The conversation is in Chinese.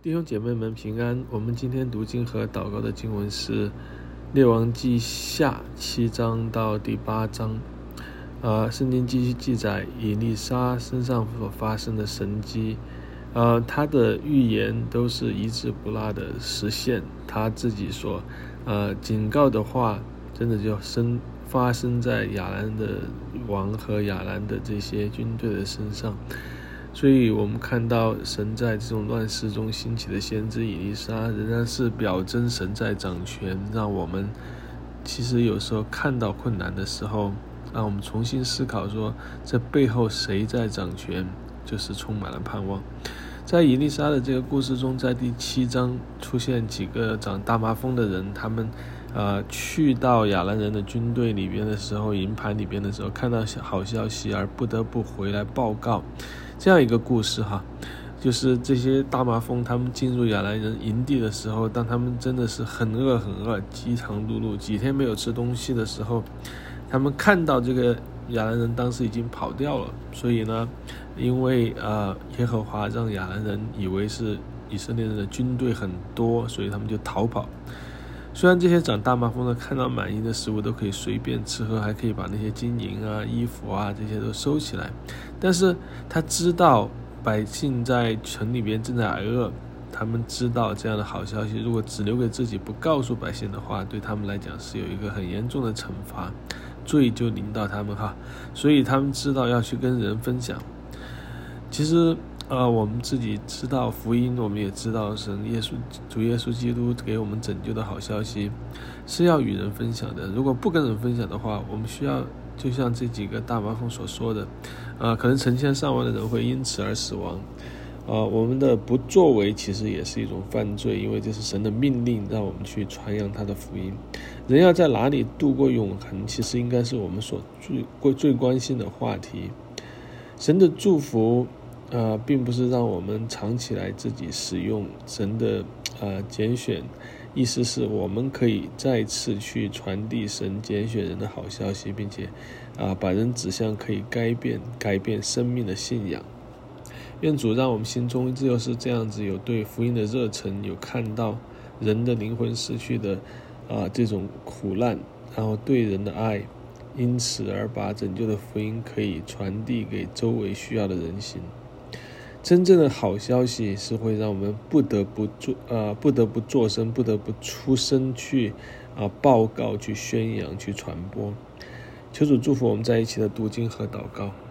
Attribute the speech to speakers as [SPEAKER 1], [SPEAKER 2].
[SPEAKER 1] 弟兄姐妹们平安。我们今天读经和祷告的经文是列王记下7章到第8章。圣经继续记载以利沙身上所发生的神迹，他的预言都是一字不落的实现。他自己所警告的话，真的就发生在亚兰的王和亚兰的这些军队的身上。所以我们看到神在这种乱世中兴起的先知以利沙，仍然是表征神在掌权，让我们其实有时候看到困难的时候，让我们重新思考说，这背后谁在掌权，就是充满了盼望。在以利沙的这个故事中，在第7章出现几个长大麻风的人，他们去到亚兰人的军队里边的时候，营盘里边的时候，看到好消息而不得不回来报告，这样一个故事就是这些大麻风他们进入亚兰人营地的时候，当他们真的是很饿，饥肠辘辘，几天没有吃东西的时候，他们看到这个亚兰人当时已经跑掉了，所以呢，因为耶和华让亚兰人以为是以色列人的军队很多，所以他们就逃跑。虽然这些长大麻风的看到满意的食物都可以随便吃喝，还可以把那些金银衣服这些都收起来，但是他知道百姓在城里边正在挨饿，他们知道这样的好消息如果只留给自己不告诉百姓的话，对他们来讲是有一个很严重的惩罚，罪就临到他们所以他们知道要去跟人分享。其实我们自己知道福音，我们也知道主耶稣基督给我们拯救的好消息是要与人分享的。如果不跟人分享的话，我们需要就像这几个大麻风所说的，可能成千上万的人会因此而死亡。我们的不作为其实也是一种犯罪，因为这是神的命令，让我们去传扬他的福音。人要在哪里度过永恒，其实应该是我们所最关心的话题。神的祝福并不是让我们藏起来自己使用，神的拣选意思是我们可以再次去传递神拣选人的好消息，并且把人指向可以改变生命的信仰。愿主让我们心中只有是这样子，有对福音的热忱，有看到人的灵魂失去的这种苦难，然后对人的爱，因此而把拯救的福音可以传递给周围需要的人心。真正的好消息是会让我们不得不做声，不得不出声去报告，去宣扬，去传播。求主祝福我们在一起的读经和祷告。